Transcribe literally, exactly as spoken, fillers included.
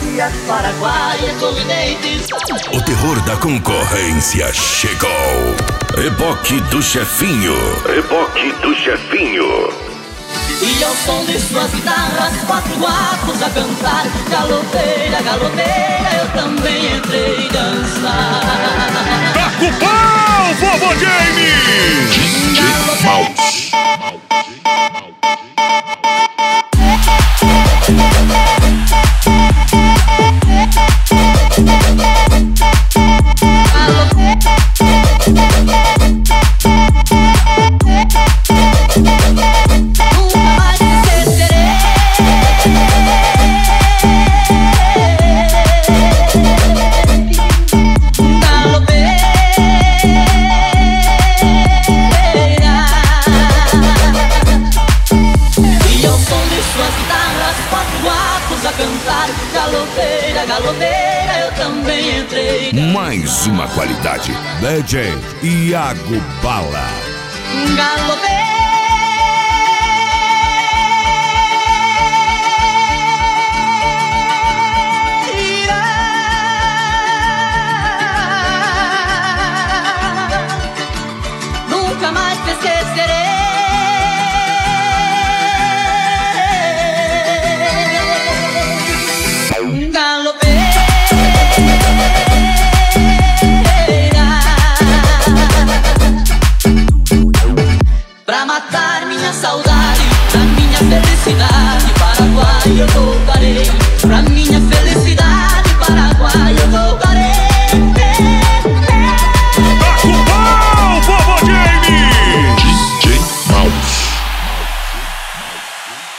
Colômbia, Paraguai, Sorridentes. O terror da concorrência chegou. Reboque do Chefinho. Reboque do Chefinho. E ao som de suas guitarras, quatro gatos a cantar. Galopeira, galopeira, eu também entrei dançar. Taca o pau, vovô James! Mickey Mouse. Galopeira, galopeira, eu também entrei. Mais uma qualidade. D J Iago Bala. Galopeira. Nunca mais te esquecerei. Pra matar minha saudade, pra minha felicidade, Paraguai eu voltarei.